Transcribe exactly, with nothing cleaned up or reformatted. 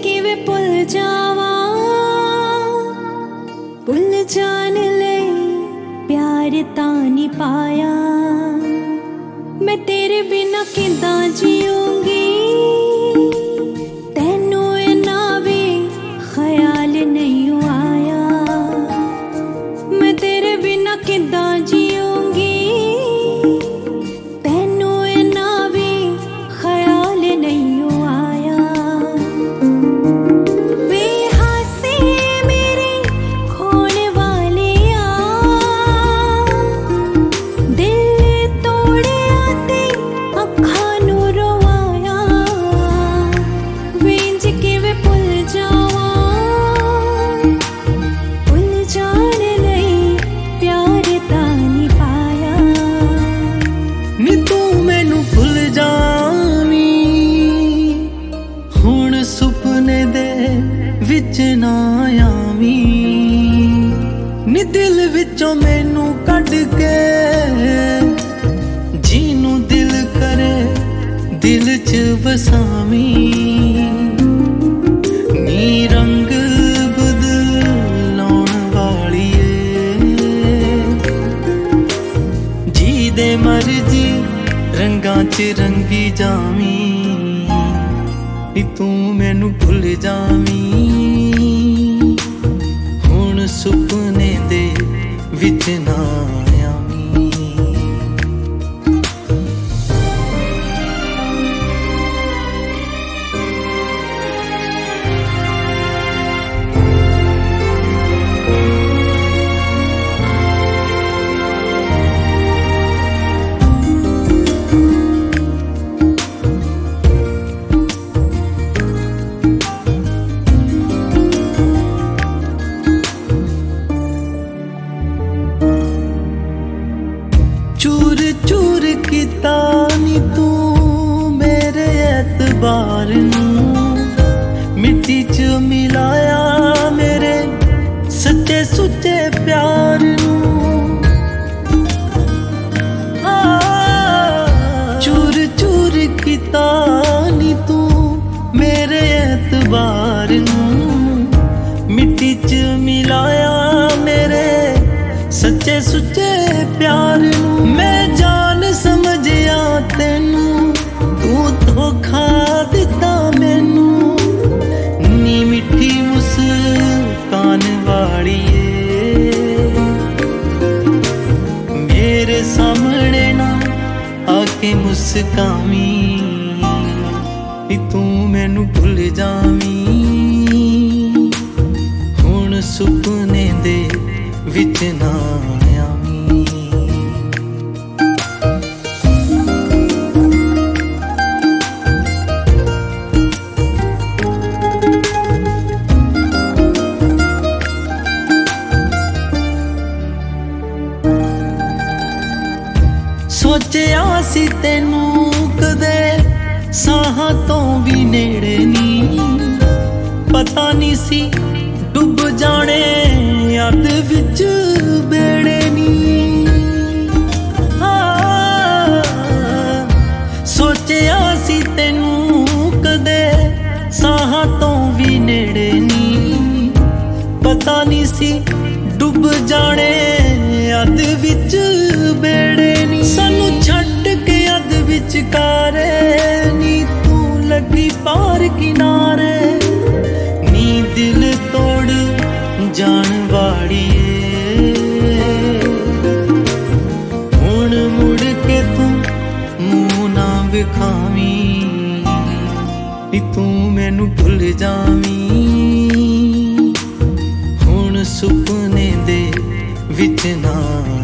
किवें भुल जावा, भुल जान ले प्यार तां नहीं पाया। मैं तेरे बिना किदां जीऊंगी, तैनू इन्ना भी ख्याल नहीं आया। मैं तेरे बिना किदां जीऊंगी, तैनू इन्ना भी ख्याल नहीं आया। वे हासे मेरे खोने वाले आ, दिल तोड़े आते अखां नू रोवाया। वे इंज किवें भुल जावा, भुल जान लई प्यार तां नहीं पाया। नी तू मैनू भुल जावी, हुण सुपने दे विच ना आवी। नी दिल विचों मैनू कढ के, जीनू दिल करे दिल च वसावी। नी रंग बदलाउण वालीए, जी दे मर्जी रंगां च रंगी जावी। नी तू मैनू भुल जावी, हुण सुपने दे विच ना आवी। चूर चूर कीता नी तू मेरे एतबार नू, मिट्टी च मिलाया मेरे सच्चे सुच्चे प्यार नू। आ, चूर चूर कीता नी तू मेरे एतबार नू, मिट्टी च मिलाया मेरे सच्चे सुच्चे प्यार नू। मैं जान समझिया तेनू, तू धोखा दिता मैनू। नी मिठी मुस्कान वालीए, मेरे सामने ना आके मुस्कावी। नी तू मैनू भुल जावी, हुण सुपने दे विच ना आवी। सोचिया सी तेनू कदे साहां तो भी नेड़े नी, पता नहीं सी डुब जाने याद विच बेड़े नी। सोचिया सी तेनू कदे साहां तो भी नेड़े नी, पता नहीं सी डुब जाने याद विच बेड़े नी। सानू छड्ड के याद विच कारे, नी तू लगी पार किनारे। नी दिल तोड़ जान वाड़िए, हुण मुड़ के तू मुँह ना विखावी। नी तू मैनू भुल जावी, हुण सुपने दे विच ना